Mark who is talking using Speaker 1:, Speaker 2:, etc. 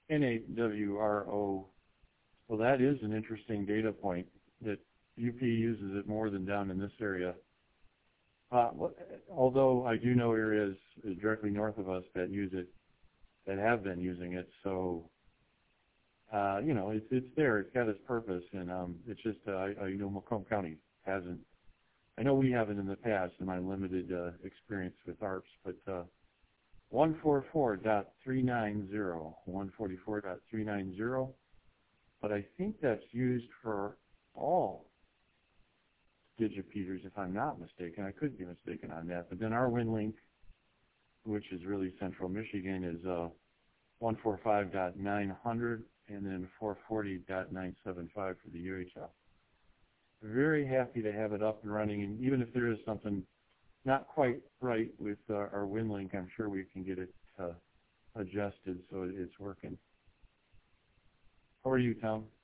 Speaker 1: N-A-W-R-O. Well, that is an interesting data point that UP uses it more than down in this area. Although I do know areas directly north of us that use it, that have been using it. So, you know, it's there. It's got its purpose, and it's just I know Macomb County hasn't. I know we haven't in the past in my limited experience with ARPS, but 144.390, 144.390. But I think that's used for all digipeaters, if I'm not mistaken. I could be mistaken on that. But then our WinLink, which is really central Michigan, is 145.900 and then 440.975 for the UHF. Very happy to have it up and running, and even if there is something not quite right with our WinLink, I'm sure we can get it adjusted so it's working. How are you, Tom?